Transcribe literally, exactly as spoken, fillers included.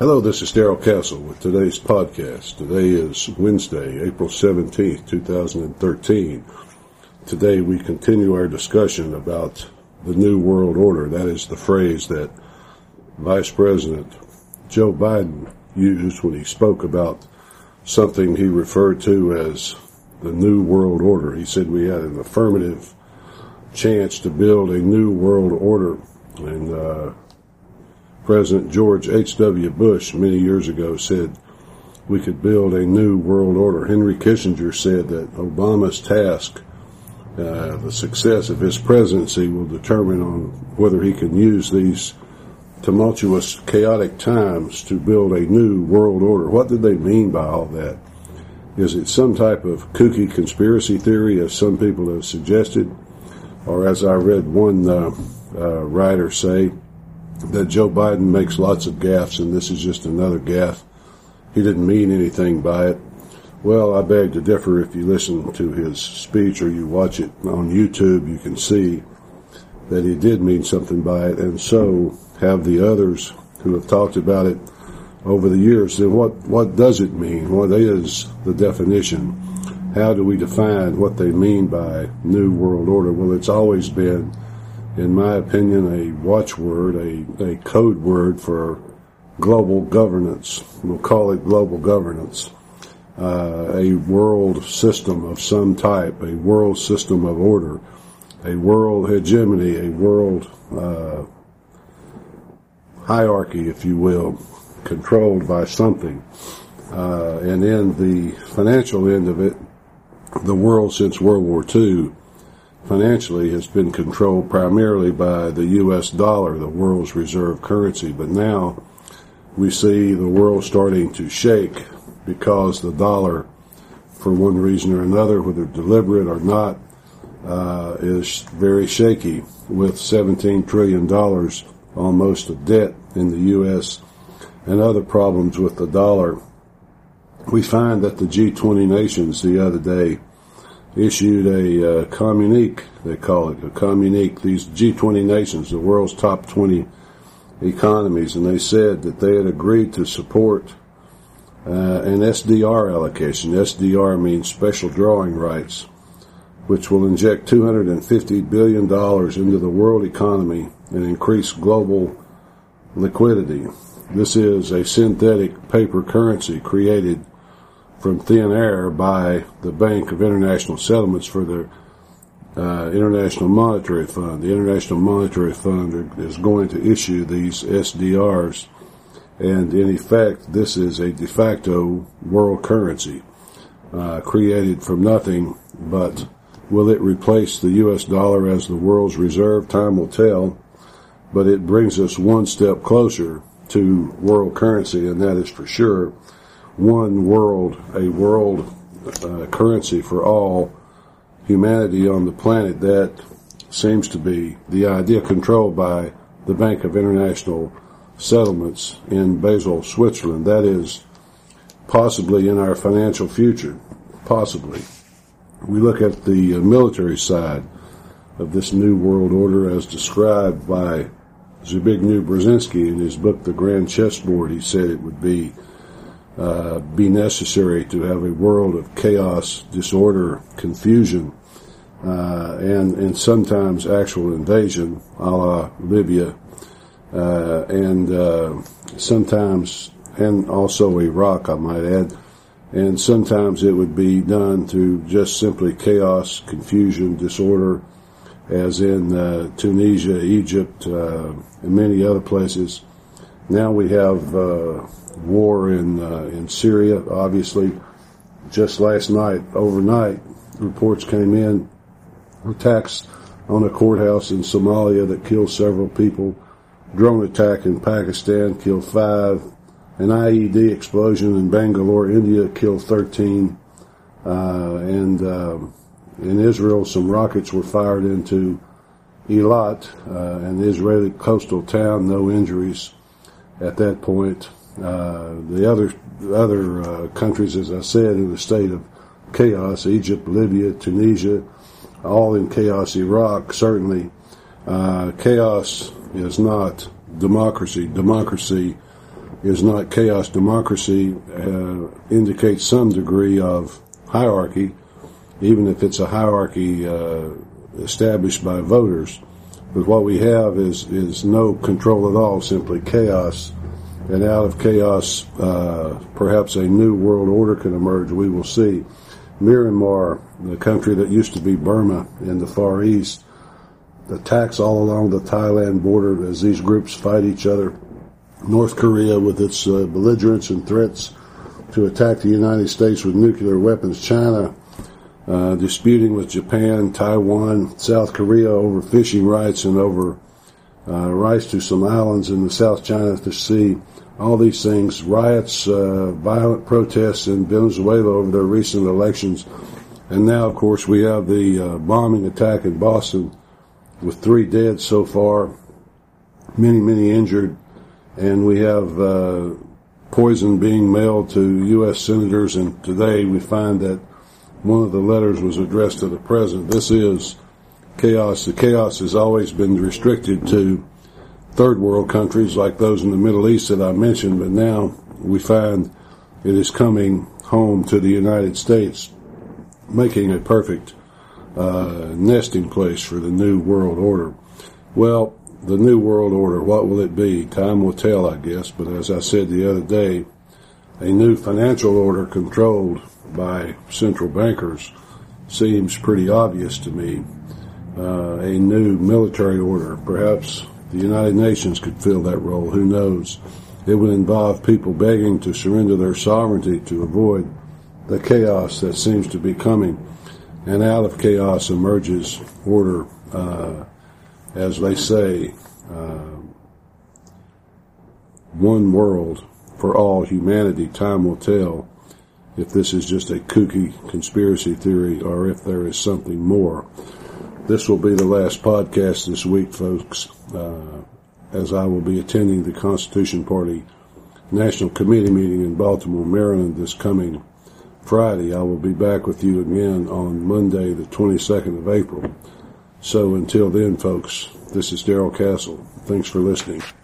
Hello, this is Darrell Castle with today's podcast. Today is Wednesday, April seventeenth, two thousand thirteen. Today we continue our discussion about the New World Order. That is the phrase that Vice President Joe Biden used when he spoke about something he referred to as the New World Order. He said we had an affirmative chance to build a New World Order. And uh, President George H W Bush many years ago said we could build a New World Order. Henry Kissinger said that Obama's task, uh, the success of his presidency, will determine on whether he can use these tumultuous, chaotic times to build a new world order. What did they mean by all that? Is it some type of kooky conspiracy theory, as some people have suggested? Or as I read one uh, uh, writer say, that Joe Biden makes lots of gaffes and this is just another gaffe. He didn't mean anything by it. Well, I beg to differ. If you listen to his speech or you watch it on YouTube, you can see that he did mean something by it, and so have the others who have talked about it over the years. Then what, what does it mean? What is the definition? How do we define what they mean by New World Order? Well, it's always been, in my opinion, a watchword, a, a code word for global governance. We'll call it global governance. Uh, a world system of some type, a world system of order, a world hegemony, a world uh, hierarchy, if you will, controlled by something. Uh, and in the financial end of it, the world since World War Two financially has been controlled primarily by the U S dollar, the world's reserve currency. But now we see the world starting to shake because the dollar, for one reason or another, whether deliberate or not, uh, is very shaky, with seventeen trillion dollars almost of debt in the U S and other problems with the dollar. We find that the G twenty nations the other day issued a uh, communique, they call it a communique, these G twenty nations, the world's top twenty economies, and they said that they had agreed to support uh, an S D R allocation. S D R means special drawing rights, which will inject two hundred fifty billion dollars into the world economy and increase global liquidity. This is a synthetic paper currency created from thin air by the Bank of International Settlements for the uh, International Monetary Fund. The International Monetary Fund is going to issue these S D Rs, and in effect, this is a de facto world currency uh, created from nothing. But will it replace the U S dollar as the world's reserve? Time will tell, but it brings us one step closer to world currency, and that is for sure one world, a world uh, currency for all humanity on the planet. That seems to be the idea, controlled by the Bank of International Settlements in Basel, Switzerland. That is possibly in our financial future, possibly. We look at the uh, military side of this New World Order as described by Zbigniew Brzezinski in his book, The Grand Chessboard. He said it would be Uh, be necessary to have a world of chaos, disorder, confusion, uh, and, and sometimes actual invasion, a la Libya, uh, and uh, sometimes, and also Iraq, I might add, and sometimes it would be done through just simply chaos, confusion, disorder, as in uh, Tunisia, Egypt, uh, and many other places. Now we have uh, war in uh, in Syria, obviously. Just last night, overnight, reports came in, attacks on a courthouse in Somalia that killed several people, drone attack in Pakistan killed five, an I E D explosion in Bangalore, India killed thirteen, uh, and uh, in Israel some rockets were fired into Eilat, uh, an Israeli coastal town, no injuries at that point. Uh, the other other uh, countries, as I said, in a state of chaos, Egypt, Libya, Tunisia, all in chaos, Iraq, certainly. Uh, chaos is not democracy. Democracy is not chaos democracy, uh, indicates some degree of hierarchy, even if it's a hierarchy uh, established by voters. But what we have is, is no control at all, simply chaos. And out of chaos, uh, perhaps a new world order can emerge. We will see. Myanmar, the country that used to be Burma in the Far East, attacks all along the Thailand border as these groups fight each other. North Korea, with its uh, belligerence and threats to attack the United States with nuclear weapons. China uh, disputing with Japan, Taiwan, South Korea over fishing rights and over uh, rights to some islands in the South China Sea. All these things, riots, uh, violent protests in Venezuela over their recent elections. And now, of course, we have the uh, bombing attack in Boston with three dead so far, many, many injured. And we have uh, poison being mailed to U S senators, and today we find that one of the letters was addressed to the president. This is chaos. The chaos has always been restricted to third world countries like those in the Middle East that I mentioned, but now we find it is coming home to the United States, making a perfect uh, nesting place for the new world order. Well, the new world order, what will it be? Time will tell, I guess. But as I said the other day, a new financial order controlled by central bankers seems pretty obvious to me. Uh, a new military order, perhaps the United Nations could fill that role. Who knows? It would involve people begging to surrender their sovereignty to avoid the chaos that seems to be coming. And out of chaos emerges order. Uh, As they say, uh, one world for all humanity. Time will tell if this is just a kooky conspiracy theory or if there is something more. This will be the last podcast this week, folks, uh, as I will be attending the Constitution Party National Committee meeting in Baltimore, Maryland this coming Friday. I will be back with you again on Monday, the twenty-second of April. So until then, folks, this is Darrell Castle. Thanks for listening.